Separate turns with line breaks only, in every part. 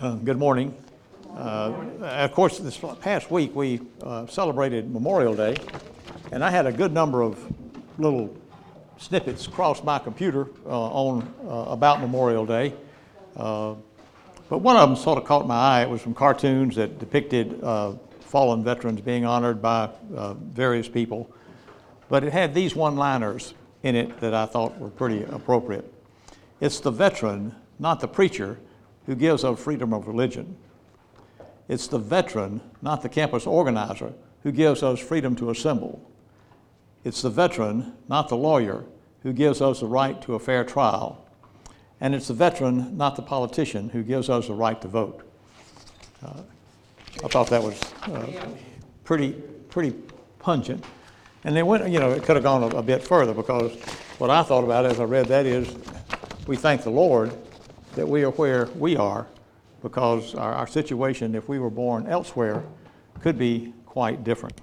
Good morning. Of course, this past week we celebrated Memorial Day, and I had a good number of little snippets cross my computer about Memorial Day. But one of them sort of caught my eye. It was from cartoons that depicted fallen veterans being honored by various people. But it had these one-liners in it that I thought were pretty appropriate. It's the veteran, not the preacher, who gives us freedom of religion. It's the veteran, not the campus organizer, who gives us freedom to assemble. It's the veteran, not the lawyer, who gives us the right to a fair trial. And it's the veteran, not the politician, who gives us the right to vote. I thought that was pretty pungent. And then it could have gone a bit further, because what I thought about as I read that is we thank the Lord that we are where we are, because our situation, if we were born elsewhere, could be quite different.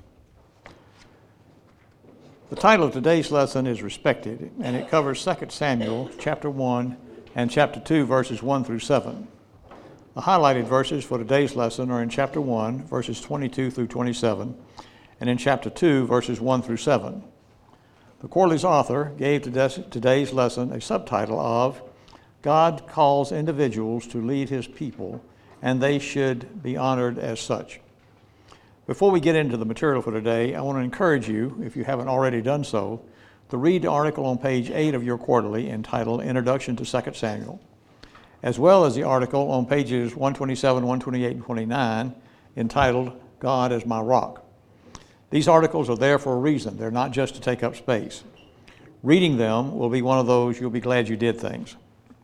The title of today's lesson is Respected, and it covers 2 Samuel chapter 1 and chapter 2, verses 1 through 7. The highlighted verses for today's lesson are in chapter 1, verses 22 through 27, and in chapter 2, verses 1 through 7. The Quarterly's author gave today's lesson a subtitle of God Calls Individuals to Lead His People, and They Should Be Honored as Such. Before we get into the material for today, I want to encourage you, if you haven't already done so, to read the article on page 8 of your Quarterly entitled Introduction to 2 Samuel, as well as the article on pages 127, 128, and 29 entitled God as My Rock. These articles are there for a reason. They're not just to take up space. Reading them will be one of those you'll be glad you did things.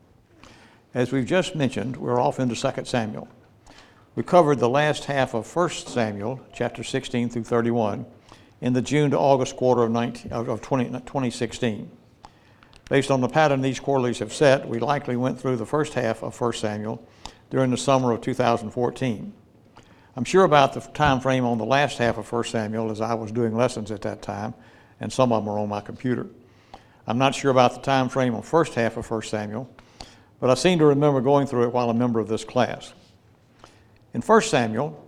As we've just mentioned, we're off into 2 Samuel. We covered the last half of 1 Samuel, chapter 16 through 31, in the June to August quarter of 2016. Based on the pattern these quarterlies have set, we likely went through the first half of 1 Samuel during the summer of 2014. I'm sure about the time frame on the last half of 1 Samuel, as I was doing lessons at that time, and some of them are on my computer. I'm not sure about the time frame on the first half of 1 Samuel, but I seem to remember going through it while a member of this class. In 1 Samuel,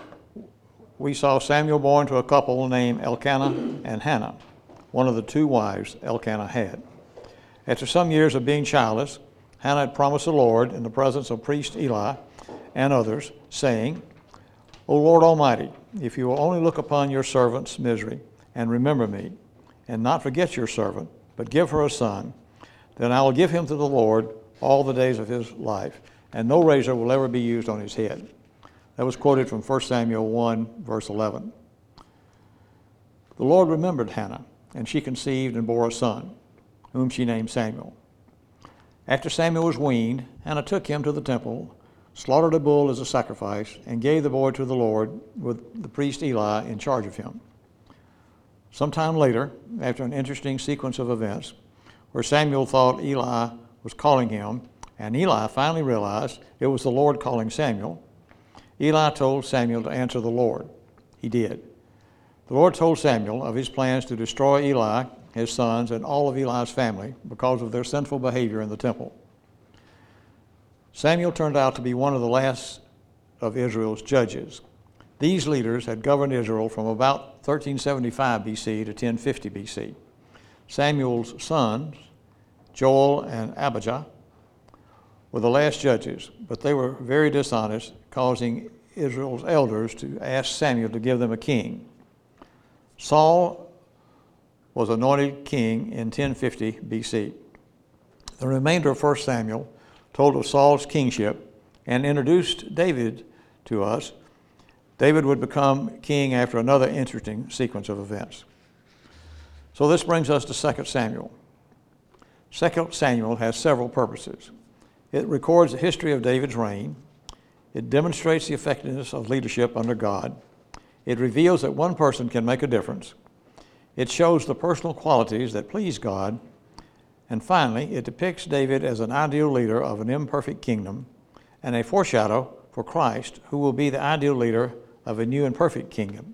we saw Samuel born to a couple named Elkanah and Hannah, one of the two wives Elkanah had. After some years of being childless, Hannah had promised the Lord in the presence of priest Eli and others, saying, O Lord Almighty, if you will only look upon your servant's misery and remember me, and not forget your servant, but give her a son, then I will give him to the Lord all the days of his life, and no razor will ever be used on his head. That was quoted from 1 Samuel 1, verse 11. The Lord remembered Hannah, and she conceived and bore a son, whom she named Samuel. After Samuel was weaned, Hannah took him to the temple, slaughtered a bull as a sacrifice, and gave the boy to the Lord with the priest Eli in charge of him. Sometime later, after an interesting sequence of events, where Samuel thought Eli was calling him, and Eli finally realized it was the Lord calling Samuel, Eli told Samuel to answer the Lord. He did. The Lord told Samuel of his plans to destroy Eli, his sons, and all of Eli's family because of their sinful behavior in the temple. Samuel turned out to be one of the last of Israel's judges. These leaders had governed Israel from about 1375 BC to 1050 BC. Samuel's sons, Joel and Abijah, were the last judges, but they were very dishonest, causing Israel's elders to ask Samuel to give them a king. Saul was anointed king in 1050 BC. The remainder of 1 Samuel told of Saul's kingship and introduced David to us. David would become king after another interesting sequence of events. So this brings us to 2 Samuel. 2 Samuel has several purposes. It records the history of David's reign. It demonstrates the effectiveness of leadership under God. It reveals that one person can make a difference. It shows the personal qualities that please God. And finally, it depicts David as an ideal leader of an imperfect kingdom and a foreshadow for Christ, who will be the ideal leader of a new and perfect kingdom.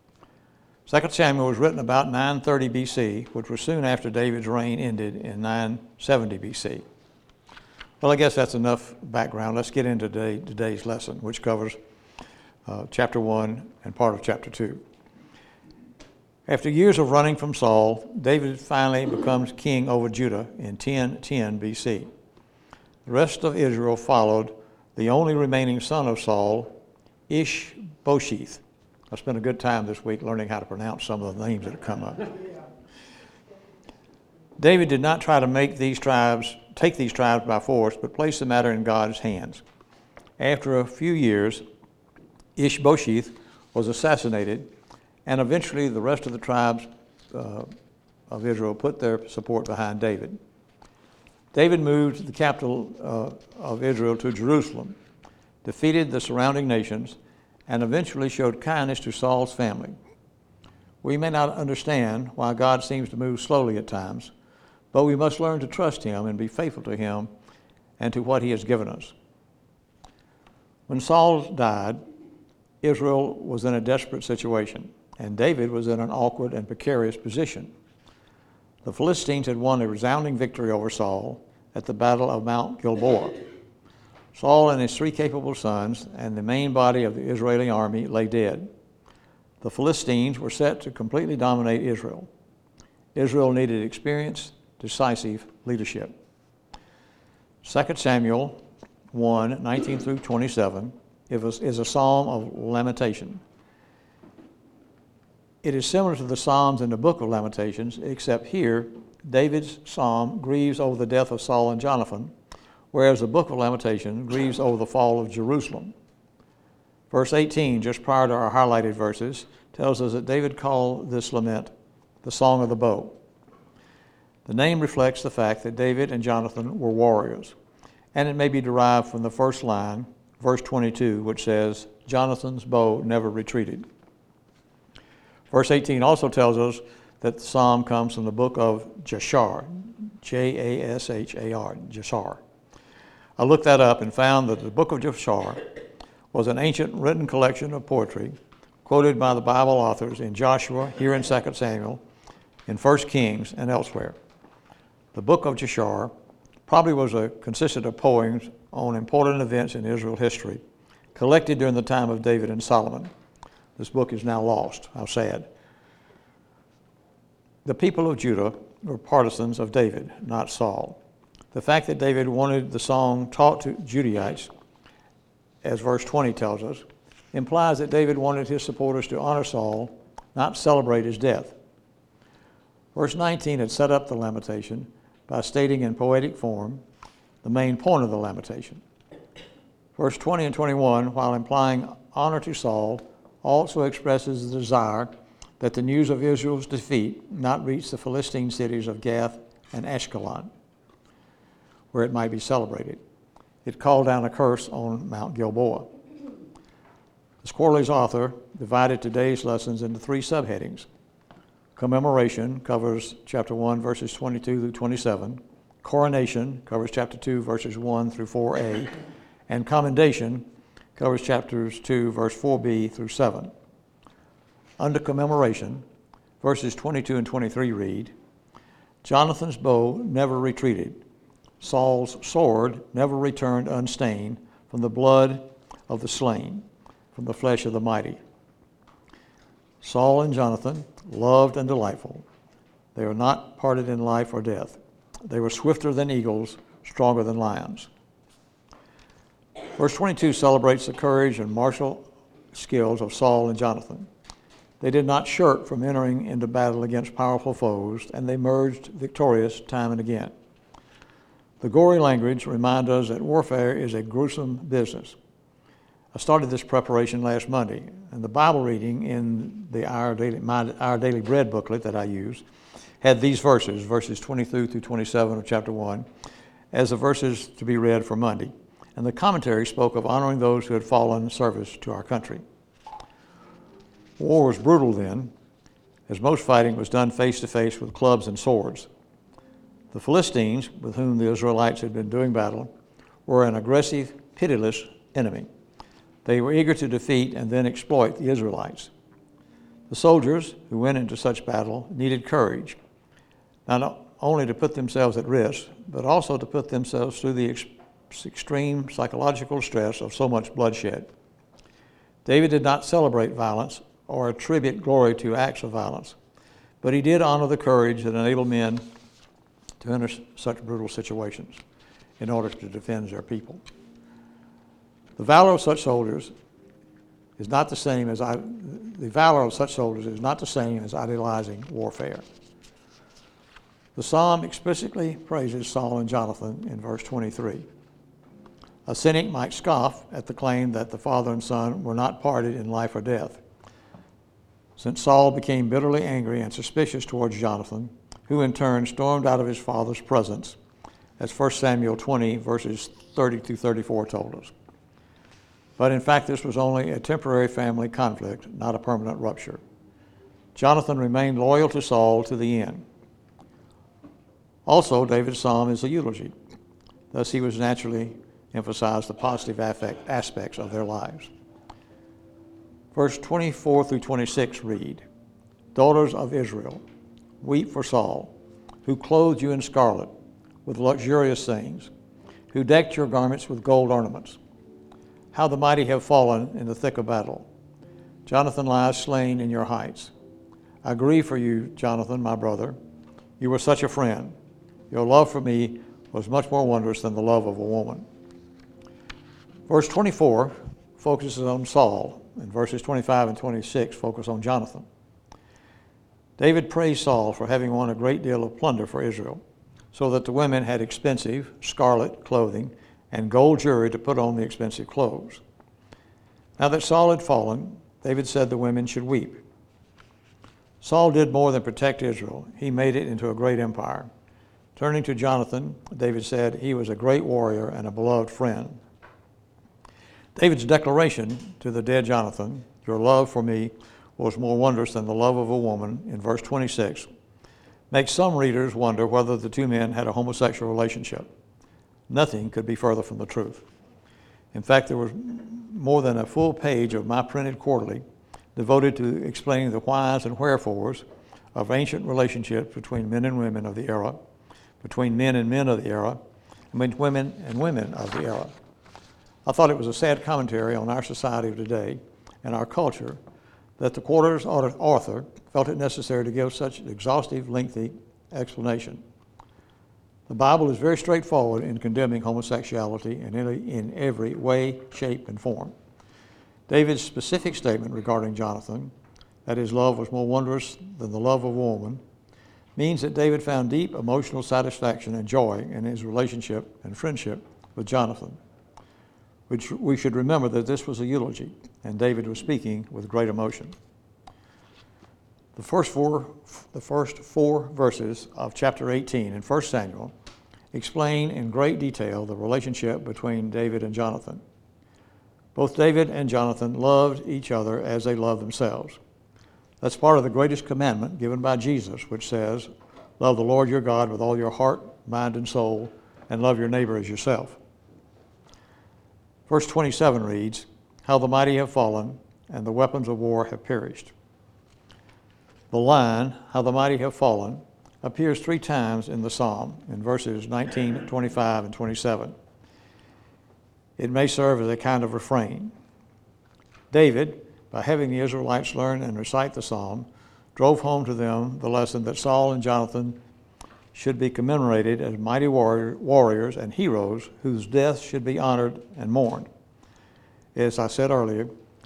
2 Samuel was written about 930 BC, which was soon after David's reign ended in 970 BC. Well, I guess that's enough background. Let's get into today's lesson, which covers chapter 1 and part of chapter 2. After years of running from Saul, David finally becomes king over Judah in 1010 BC. The rest of Israel followed the only remaining son of Saul, Ishbosheth. I spent a good time this week learning how to pronounce some of the names that have come up. David did not try to take these tribes by force, but placed the matter in God's hands. After a few years, Ishbosheth was assassinated, and eventually the rest of the tribes of Israel put their support behind David. David moved the capital of Israel to Jerusalem, defeated the surrounding nations, and eventually showed kindness to Saul's family. We may not understand why God seems to move slowly at times, but we must learn to trust him and be faithful to him and to what he has given us. When Saul died, Israel was in a desperate situation, and David was in an awkward and precarious position. The Philistines had won a resounding victory over Saul at the Battle of Mount Gilboa. Saul and his 3 capable sons and the main body of the Israeli army lay dead. The Philistines were set to completely dominate Israel. Israel needed experienced, decisive leadership. 2 Samuel 1, 19 through 27 is a psalm of lamentation. It is similar to the Psalms in the book of Lamentations, except here, David's psalm grieves over the death of Saul and Jonathan, whereas the book of Lamentations grieves over the fall of Jerusalem. Verse 18, just prior to our highlighted verses, tells us that David called this lament the Song of the Bow. The name reflects the fact that David and Jonathan were warriors, and it may be derived from the first line, verse 22, which says, Jonathan's bow never retreated. Verse 18 also tells us that the psalm comes from the book of Jashar, Jashar, Jashar. I looked that up and found that the book of Jashar was an ancient written collection of poetry quoted by the Bible authors in Joshua, here in 2 Samuel, in 1 Kings, and elsewhere. The book of Jashar probably consisted of poems on important events in Israel history, collected during the time of David and Solomon. This book is now lost. How sad. The people of Judah were partisans of David, not Saul. The fact that David wanted the song taught to Judaites, as verse 20 tells us, implies that David wanted his supporters to honor Saul, not celebrate his death. Verse 19 had set up the lamentation by stating in poetic form the main point of the lamentation. Verse 20 and 21, while implying honor to Saul, also expresses the desire that the news of Israel's defeat not reach the Philistine cities of Gath and Ashkelon, where it might be celebrated. It called down a curse on Mount Gilboa. The Squirrely's author divided today's lessons into 3 subheadings. Commemoration covers chapter 1, verses 22 through 27. Coronation covers chapter 2, verses 1 through 4a. And commendation covers chapters 2, verse 4b through 7. Under commemoration, verses 22 and 23 read, Jonathan's bow never retreated. Saul's sword never returned unstained from the blood of the slain, from the flesh of the mighty. Saul and Jonathan, loved and delightful. They were not parted in life or death. They were swifter than eagles, stronger than lions. Verse 22 celebrates the courage and martial skills of Saul and Jonathan. They did not shirk from entering into battle against powerful foes, and they emerged victorious time and again. The gory language reminds us that warfare is a gruesome business. I started this preparation last Monday, and the Bible reading in the Our Daily Bread booklet that I use had these verses 22 through 27 of chapter 1, as the verses to be read for Monday. And the commentary spoke of honoring those who had fallen in service to our country. War was brutal then, as most fighting was done face to face with clubs and swords. The Philistines, with whom the Israelites had been doing battle, were an aggressive, pitiless enemy. They were eager to defeat and then exploit the Israelites. The soldiers who went into such battle needed courage, not only to put themselves at risk, but also to put themselves through the extreme psychological stress of so much bloodshed. David did not celebrate violence or attribute glory to acts of violence, but he did honor the courage that enabled men to enter such brutal situations in order to defend their people. The valor of such soldiers is not the same as idealizing warfare. The psalm explicitly praises Saul and Jonathan in verse 23. A cynic might scoff at the claim that the father and son were not parted in life or death, since Saul became bitterly angry and suspicious towards Jonathan, who in turn stormed out of his father's presence, as 1 Samuel 20, verses 30 through 34 told us. But in fact, this was only a temporary family conflict, not a permanent rupture. Jonathan remained loyal to Saul to the end. Also, David's psalm is a eulogy. Thus, he was naturally emphasized the positive aspects of their lives. Verse 24 through 26 read, Daughters of Israel, weep for Saul, who clothed you in scarlet with luxurious things, who decked your garments with gold ornaments. How the mighty have fallen in the thick of battle. Jonathan lies slain in your heights. I grieve for you, Jonathan, my brother. You were such a friend. Your love for me was much more wondrous than the love of a woman. Verse 24 focuses on Saul, and verses 25 and 26 focus on Jonathan. David praised Saul for having won a great deal of plunder for Israel, so that the women had expensive scarlet clothing and gold jewelry to put on the expensive clothes. Now that Saul had fallen, David said the women should weep. Saul did more than protect Israel. He made it into a great empire. Turning to Jonathan, David said he was a great warrior and a beloved friend. David's declaration to the dead Jonathan, your love for me was more wondrous than the love of a woman, in verse 26, makes some readers wonder whether the two men had a homosexual relationship. Nothing could be further from the truth. In fact, there was more than a full page of my printed quarterly devoted to explaining the whys and wherefores of ancient relationships between men and women of the era, between men and men of the era, and between women and women of the era. I thought it was a sad commentary on our society of today and our culture that the quarter's author felt it necessary to give such an exhaustive, lengthy explanation. The Bible is very straightforward in condemning homosexuality in every way, shape, and form. David's specific statement regarding Jonathan, that his love was more wondrous than the love of a woman, means that David found deep emotional satisfaction and joy in his relationship and friendship with Jonathan. We should remember that this was a eulogy, and David was speaking with great emotion. The first four verses of chapter 18 in 1 Samuel explain in great detail the relationship between David and Jonathan. Both David and Jonathan loved each other as they loved themselves. That's part of the greatest commandment given by Jesus, which says, love the Lord your God with all your heart, mind, and soul, and love your neighbor as yourself. Verse 27 reads, how the mighty have fallen, and the weapons of war have perished. The line, how the mighty have fallen, appears 3 times in the psalm, in verses 19, 25, and 27. It may serve as a kind of refrain. David, by having the Israelites learn and recite the psalm, drove home to them the lesson that Saul and Jonathan should be commemorated as mighty warriors and heroes whose deaths should be honored and mourned. As I said earlier,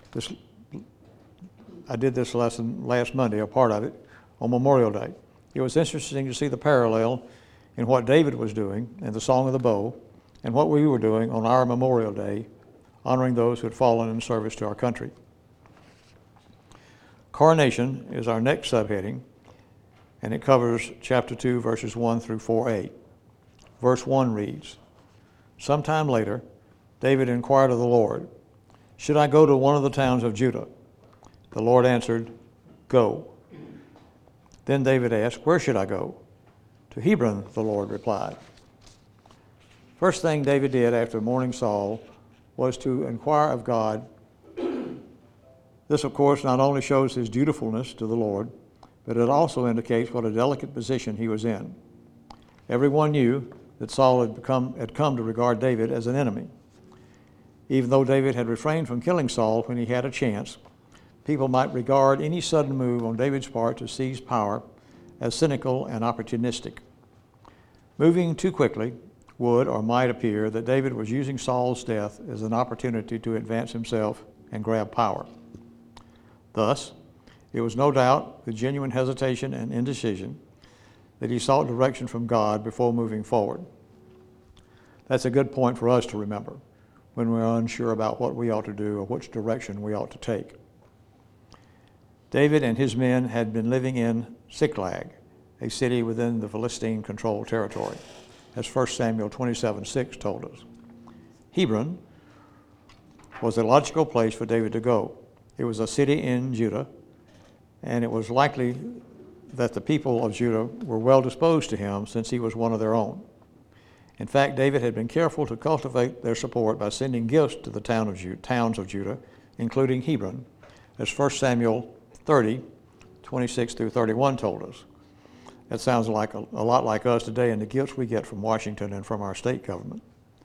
I did this lesson last Monday, a part of it, on Memorial Day. It was interesting to see the parallel in what David was doing in the Song of the Bow and what we were doing on our Memorial Day, honoring those who had fallen in service to our country. Coronation is our next subheading, and it covers chapter 2, verses 1 through 4a. Verse 1 reads, sometime later, David inquired of the Lord, should I go to one of the towns of Judah? The Lord answered, go. Then David asked, where should I go? To Hebron, the Lord replied. First thing David did after mourning Saul was to inquire of God. This, of course, not only shows his dutifulness to the Lord, but it also indicates what a delicate position he was in. Everyone knew that Saul had come to regard David as an enemy. Even though David had refrained from killing Saul when he had a chance, people might regard any sudden move on David's part to seize power as cynical and opportunistic. Moving too quickly would or might appear that David was using Saul's death as an opportunity to advance himself and grab power. Thus, it was no doubt with genuine hesitation and indecision that he sought direction from God before moving forward. That's a good point for us to remember when we're unsure about what we ought to do or which direction we ought to take. David and his men had been living in Ziklag, a city within the Philistine-controlled territory, as 1 Samuel 27:6 told us. Hebron was a logical place for David to go. It was a city in Judah, and it was likely that the people of Judah were well disposed to him since he was one of their own. In fact, David had been careful to cultivate their support by sending gifts to the towns of Judah, including Hebron, as 1 Samuel 30:26 through 31 told us. That sounds like a lot like us today and the gifts we get from Washington and from our state government.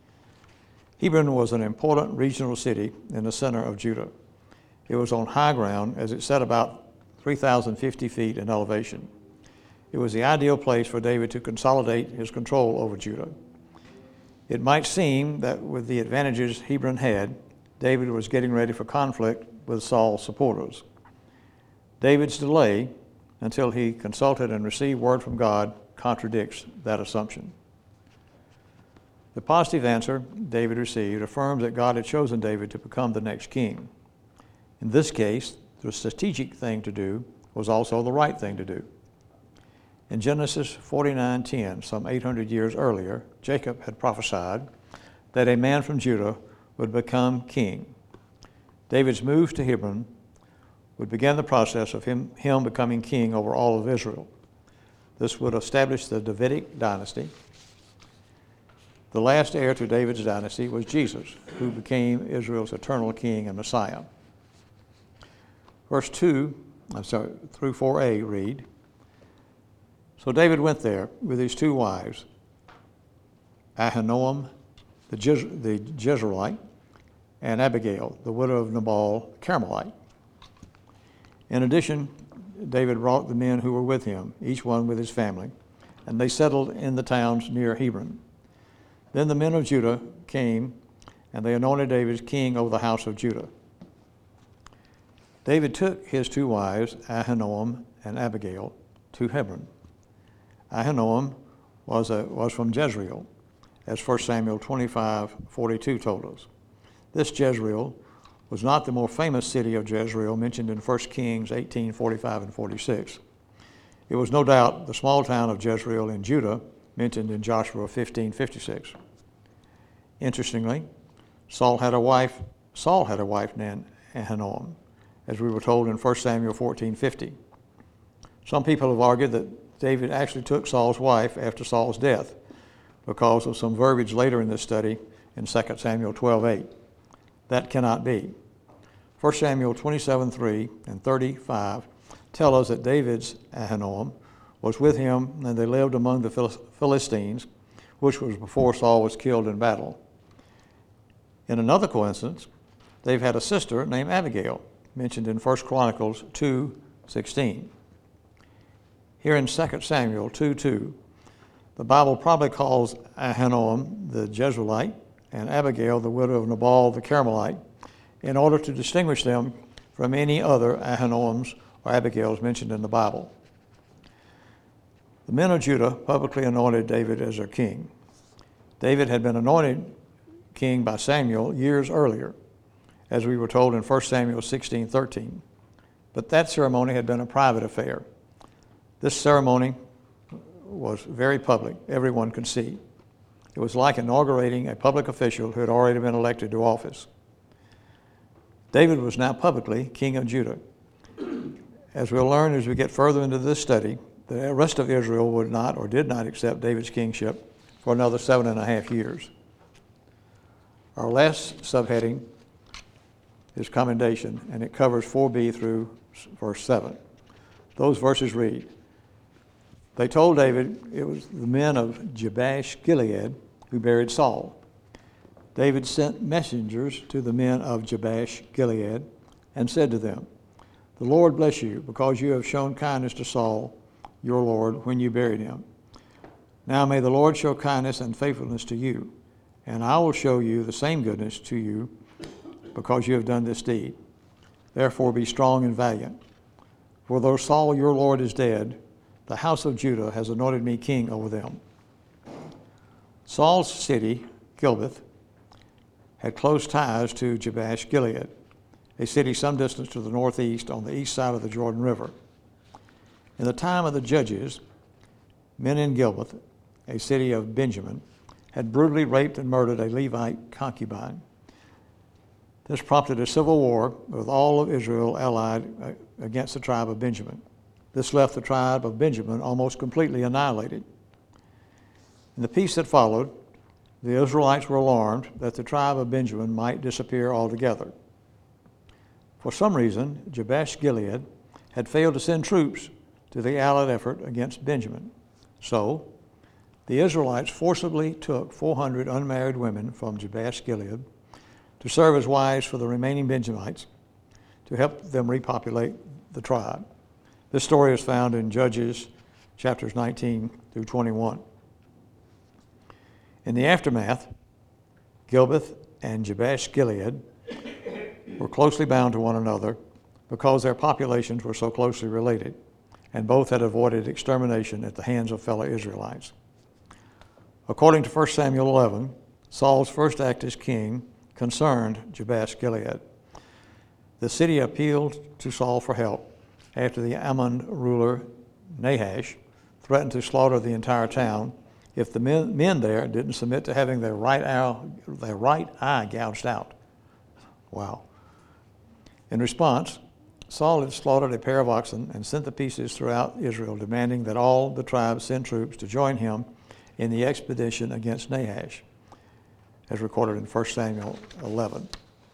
Hebron was an important regional city in the center of Judah. It was on high ground as it sat about 3,050 feet in elevation. It was the ideal place for David to consolidate his control over Judah. It might seem that with the advantages Hebron had, David was getting ready for conflict with Saul's supporters. David's delay until he consulted and received word from God contradicts that assumption. The positive answer David received affirms that God had chosen David to become the next king. In this case, the strategic thing to do was also the right thing to do. In Genesis 49:10, some 800 years earlier, Jacob had prophesied that a man from Judah would become king. David's move to Hebron would begin the process of him becoming king over all of Israel. This would establish the Davidic dynasty. The last heir to David's dynasty was Jesus, who became Israel's eternal king and Messiah. Verse 2 through 4a read, "So David went there with his two wives, Ahinoam the Jezreelite, and Abigail, the widow of Nabal the Carmelite. In addition, David brought the men who were with him, each one with his family, and they settled in the towns near Hebron. Then the men of Judah came, and they anointed David as king over the house of Judah. David took his two wives, Ahinoam and Abigail, to Hebron. Ahinoam was from Jezreel, as 1 Samuel 25:42 told us. This Jezreel was not the more famous city of Jezreel mentioned in 1 Kings 18:45 and 46. It was no doubt the small town of Jezreel in Judah mentioned in Joshua 15:56. Interestingly, Saul had a wife named Ahinoam, as we were told in 1 Samuel 14:50. Some people have argued that David actually took Saul's wife after Saul's death because of some verbiage later in this study in 2 Samuel 12:8. That cannot be. 1 Samuel 27:3 and 35 tell us that David's Ahinoam was with him and they lived among the Philistines, which was before Saul was killed in battle. In another coincidence, David had a sister named Abigail, mentioned in 1 Chronicles 2:16. Here in 2 Samuel 2:2, the Bible probably calls Ahinoam the Jezreelite and Abigail the widow of Nabal the Carmelite in order to distinguish them from any other Ahinoams or Abigails mentioned in the Bible. The men of Judah publicly anointed David as their king. David had been anointed king by Samuel years earlier, as we were told in 1 Samuel 16:13. But that ceremony had been a private affair. This ceremony was very public. Everyone could see. It was like inaugurating a public official who had already been elected to office. David was now publicly king of Judah. As we'll learn as we get further into this study, the rest of Israel would not or did not accept David's kingship for another 7.5 years. Our last subheading is commendation, and it covers 4b through verse 7. Those verses read, They told David it was the men of Jabesh Gilead who buried Saul. David sent messengers to the men of Jabesh Gilead and said to them, "The Lord bless you, because you have shown kindness to Saul, your Lord, when you buried him. Now may the Lord show kindness and faithfulness to you, and I will show you the same goodness to you, because you have done this deed. Therefore be strong and valiant. For though Saul your Lord is dead, the house of Judah has anointed me king over them." Saul's city, Gilboa, had close ties to Jabesh Gilead, a city some distance to the northeast on the east side of the Jordan River. In the time of the judges, men in Gilboa, a city of Benjamin, had brutally raped and murdered a Levite concubine. This prompted a civil war with all of Israel allied against the tribe of Benjamin. This left the tribe of Benjamin almost completely annihilated. In the peace that followed, the Israelites were alarmed that the tribe of Benjamin might disappear altogether. For some reason, Jabesh Gilead had failed to send troops to the allied effort against Benjamin. So, the Israelites forcibly took 400 unmarried women from Jabesh Gilead to serve as wives for the remaining Benjamites to help them repopulate the tribe. This story is found in Judges chapters 19 through 21. In the aftermath, Gilboa and Jabesh Gilead were closely bound to one another because their populations were so closely related, and both had avoided extermination at the hands of fellow Israelites. According to 1 Samuel 11, Saul's first act as king concerned Jabesh Gilead. The city appealed to Saul for help after the Ammon ruler Nahash threatened to slaughter the entire town if the men there didn't submit to having their right eye gouged out. Wow. In response, Saul had slaughtered a pair of oxen and sent the pieces throughout Israel, demanding that all the tribes send troops to join him in the expedition against Nahash, as recorded in 1 Samuel 11.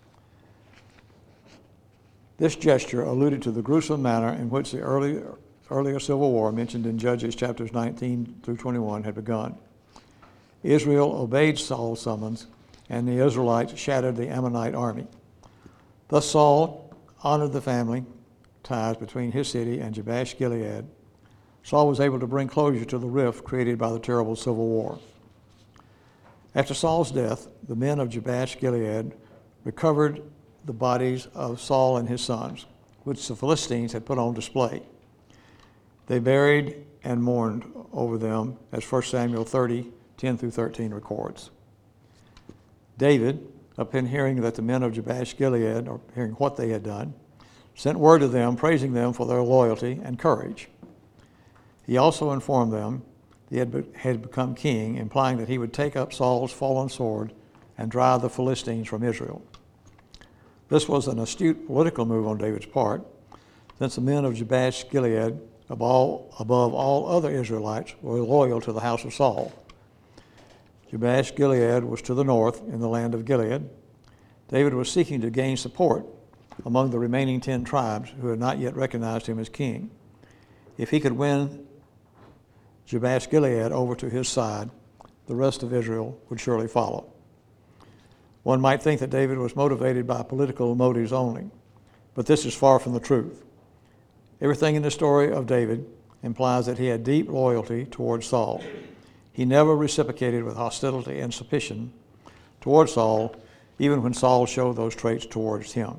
This gesture alluded to the gruesome manner in which the earlier civil war mentioned in Judges chapters 19 through 21 had begun. Israel obeyed Saul's summons, and the Israelites shattered the Ammonite army. Thus Saul honored the family ties between his city and Jabesh Gilead. Saul was able to bring closure to the rift created by the terrible civil war. After Saul's death, the men of Jabesh Gilead recovered the bodies of Saul and his sons, which the Philistines had put on display. They buried and mourned over them, as 1 Samuel 30, 10 through 13 records. David, upon hearing that the men of Jabesh Gilead, or hearing what they had done, sent word to them praising them for their loyalty and courage. He also informed them he had become king, implying that he would take up Saul's fallen sword and drive the Philistines from Israel. This was an astute political move on David's part, since the men of Jabesh Gilead, above all other Israelites, were loyal to the house of Saul. Jabesh Gilead was to the north in the land of Gilead. David was seeking to gain support among the remaining 10 tribes who had not yet recognized him as king. If he could win Jabesh Gilead over to his side, the rest of Israel would surely follow. One might think that David was motivated by political motives only, but this is far from the truth. Everything in the story of David implies that he had deep loyalty towards Saul. He never reciprocated with hostility and suspicion towards Saul, even when Saul showed those traits towards him.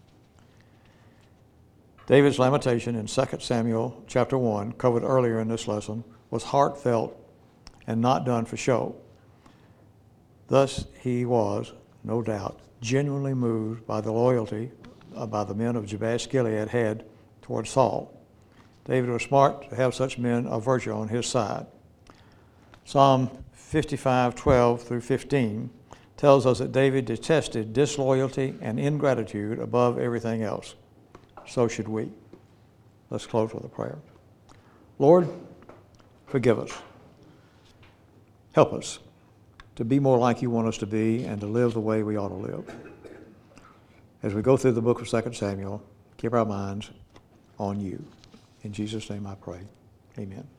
David's lamentation in 2 Samuel chapter 1, covered earlier in this lesson, was heartfelt and not done for show. Thus he was, no doubt, genuinely moved by the loyalty by the men of Jabesh Gilead had towards Saul. David was smart to have such men of virtue on his side. Psalm 55:12 through 15 tells us that David detested disloyalty and ingratitude above everything else. So should we. Let's close with a prayer. Lord, forgive us. Help us to be more like you want us to be and to live the way we ought to live. As we go through the book of 2 Samuel, keep our minds on you. In Jesus' name I pray. Amen.